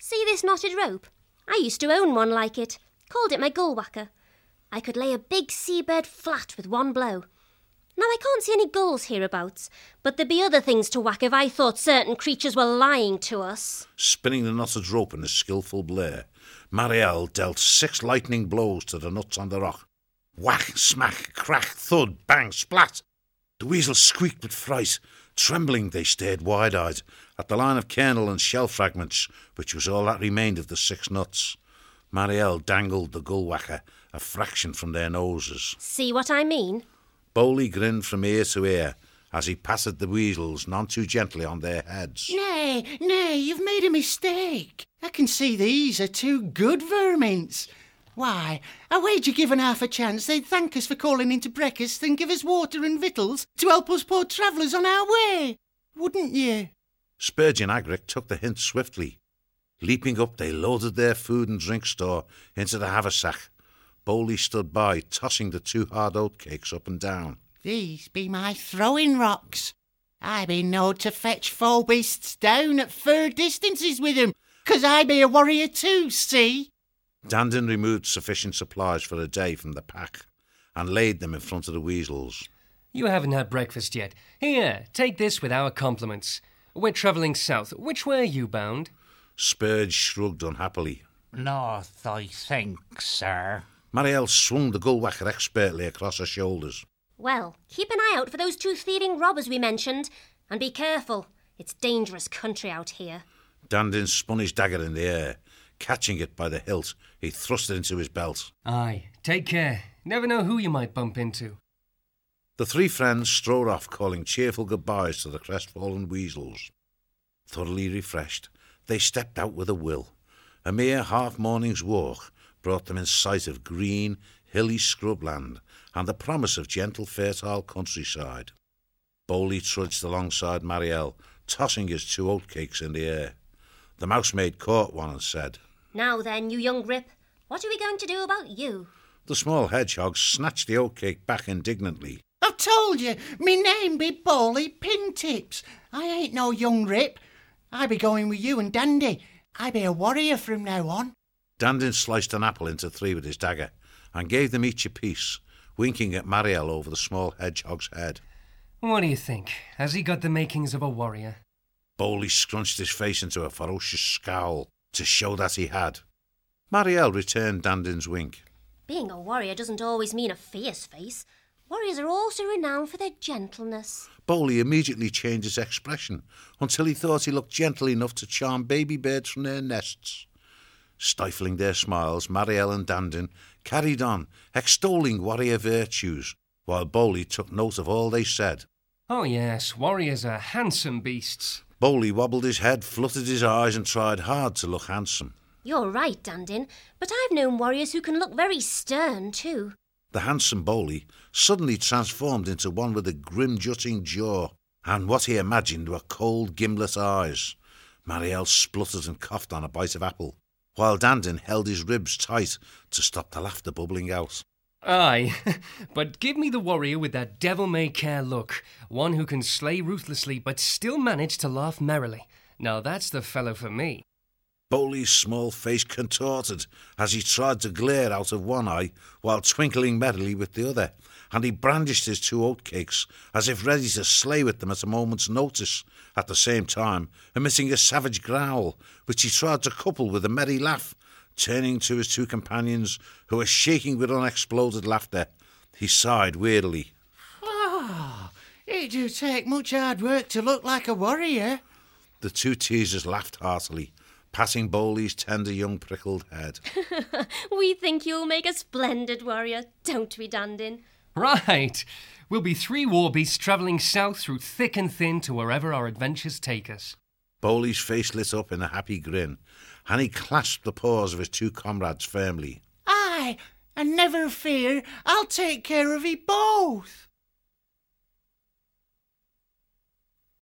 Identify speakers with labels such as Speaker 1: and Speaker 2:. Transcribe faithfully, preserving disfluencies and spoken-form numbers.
Speaker 1: See this knotted rope? I used to own one like it. Called it my gull whacker. I could lay a big seabird flat with one blow. Now, I can't see any gulls hereabouts, but there'd be other things to whack if I thought certain creatures were lying to us.
Speaker 2: Spinning the knotted rope in a skilful blare, Marielle dealt six lightning blows to the nuts on the rock. Whack, smack, crack, thud, bang, splat. The weasels squeaked with fright. Trembling, they stared wide-eyed at the line of kernel and shell fragments, which was all that remained of the six nuts. Marielle dangled the gull whacker a fraction from their noses.
Speaker 1: See what I mean?
Speaker 2: Bowley grinned from ear to ear as he patted the weasels none too gently on their heads.
Speaker 3: Nay, nay, you've made a mistake. I can see these are two good vermints. Why, I wager given half a chance they'd thank us for calling into breakfast and give us water and victuals to help us poor travellers on our way. Wouldn't you?
Speaker 2: Spurgeon Agric took the hint swiftly. Leaping up, they loaded their food and drink store into the haversack. Bowley stood by, tossing the two hard oatcakes up and down.
Speaker 3: These be my throwing rocks. I be knowed to fetch foul beasts down at fur distances with 'em, 'cause I be a warrior too, see?
Speaker 2: Dandin removed sufficient supplies for a day from the pack and laid them in front of the weasels.
Speaker 4: You haven't had breakfast yet. Here, take this with our compliments. We're travelling south. Which way are you bound?
Speaker 2: Spurge shrugged unhappily.
Speaker 5: North, I think, sir.
Speaker 2: Marielle swung the gull whacker expertly across her shoulders.
Speaker 1: Well, keep an eye out for those two thieving robbers we mentioned, and be careful. It's dangerous country out here.
Speaker 2: Dandin spun his dagger in the air. Catching it by the hilt, he thrust it into his belt.
Speaker 4: Aye, take care. Never know who you might bump into.
Speaker 2: The three friends strode off, calling cheerful goodbyes to the crestfallen weasels. Thoroughly refreshed, they stepped out with a will. A mere half-morning's walk brought them in sight of green, hilly scrubland and the promise of gentle, fertile countryside. Bowley trudged alongside Marielle, tossing his two oatcakes in the air. The mousemaid caught one and said,
Speaker 1: Now then, you young grip, what are we going to do about you?
Speaker 2: The small hedgehog snatched the oatcake back indignantly.
Speaker 3: I've told you, me name be Bowley Pintips. I ain't no young rip. I be going with you and Dandy. I be a warrior from now on.
Speaker 2: Dandin sliced an apple into three with his dagger and gave them each a piece, winking at Marielle over the small hedgehog's head.
Speaker 4: What do you think? Has he got the makings of a warrior?
Speaker 2: Bowley scrunched his face into a ferocious scowl to show that he had. Marielle returned Dandin's wink.
Speaker 1: Being a warrior doesn't always mean a fierce face. Warriors are also renowned for their gentleness.
Speaker 2: Bowley immediately changed his expression until he thought he looked gentle enough to charm baby birds from their nests. Stifling their smiles, Marielle and Dandin carried on, extolling warrior virtues, while Bowley took note of all they said.
Speaker 4: Oh yes, warriors are handsome beasts.
Speaker 2: Bowley wobbled his head, fluttered his eyes and tried hard to look handsome.
Speaker 1: You're right, Dandin, but I've known warriors who can look very stern too.
Speaker 2: The handsome Bowley suddenly transformed into one with a grim jutting jaw and what he imagined were cold gimlet eyes. Marielle spluttered and coughed on a bite of apple, while Dandin held his ribs tight to stop the laughter bubbling out.
Speaker 4: Aye, but give me the warrior with that devil-may-care look, one who can slay ruthlessly but still manage to laugh merrily. Now that's the fellow for me.
Speaker 2: Bowley's small face contorted as he tried to glare out of one eye while twinkling merrily with the other, and he brandished his two oatcakes as if ready to slay with them at a moment's notice, at the same time emitting a savage growl, which he tried to couple with a merry laugh. Turning to his two companions, who were shaking with unexploded laughter, he sighed wearily.
Speaker 3: Ah, it do take much hard work to look like a warrior.
Speaker 2: The two teasers laughed heartily, patting Bowley's tender young prickled head.
Speaker 1: We think you'll make a splendid warrior, don't we, Dandin?
Speaker 4: Right. We'll be three war beasts travelling south through thick and thin to wherever our adventures take us.
Speaker 2: Bowley's face lit up in a happy grin, and he clasped the paws of his two comrades firmly.
Speaker 3: Aye, and never fear, I'll take care of ye both.